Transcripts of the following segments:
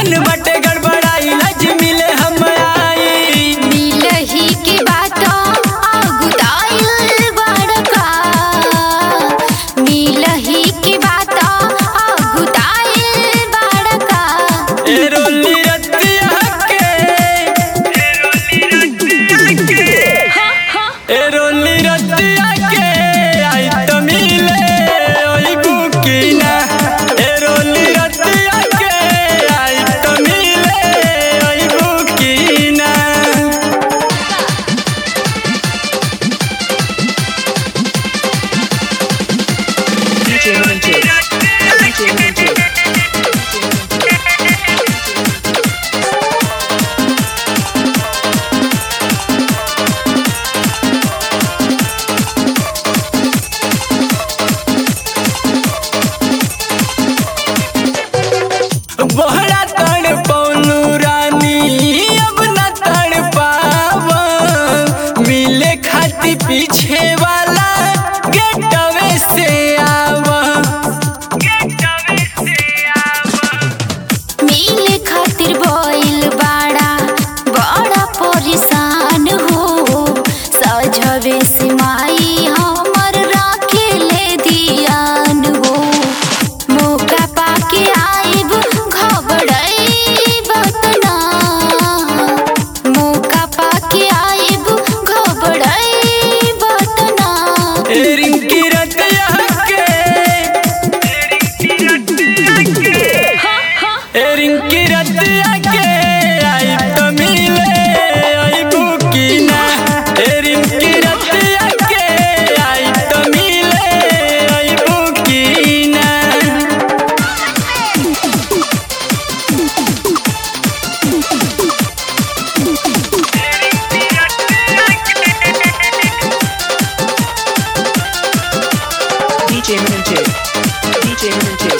मन बटे गड़बड़ाई लज मिले हम आई मिलही के बातों आगुदाइल बड़का मिलही के बातों आगुदाइल बड़का ए रोली रतिया के ए रोली रतिया के आई तो मिले ओई बुकीना ए रोली रतिया के आई तो मिले ओई बुकीना DJ Limited. DJ Limited. बहरा तड़ पौलू रानी अब न तड़ पावा मिले खाती पीछे वाला गेटवे से आवा मिले खातिर बोइल बड़ा बड़ा परेशान हो सजवे से माई हमर राखे ले दियान हो मौका पाके आइब घबड़ई बतना मौका पाके आइब घबड़ई बतना ए रिंकी रतिया के ए रिंकी रतिया के आई तो मिले आई बुकीना ए रिंकी रतिया के आई तो मिले आई बुकीना DJ Limited. DJ Limited.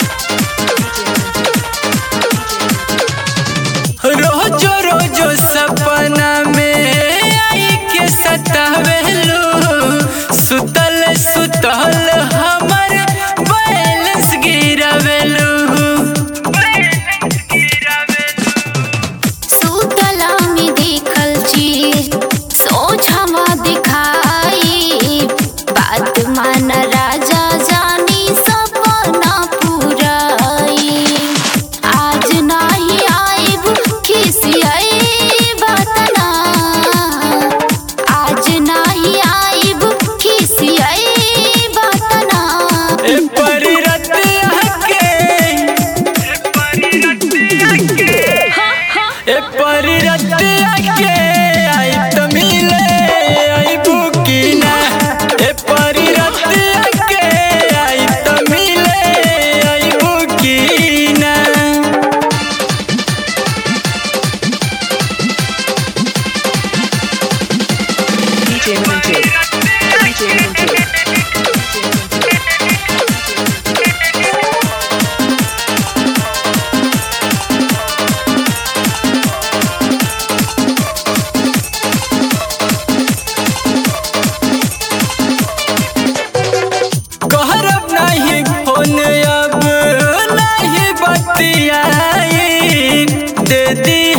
रोजो रोजो सपना में आई के सतावेलू सुतल सुतल हमर बैलेंस गिरावेलू सुतला में देखल चीज सोझमा दिखाई बात मान राजा जानी सपना पुराई आज नाही आइब खिसियाई बतना आज नाही आइब खिसियाई बतना ए परी रतिया के ए परी रतिया के आई तो मिले आई बुकीना ए परी रतिया के आई तो मिले आई बुकीना DJ Limited. DJ Limited. कहरब नहीं फोन अब नहीं बतियाई दे दी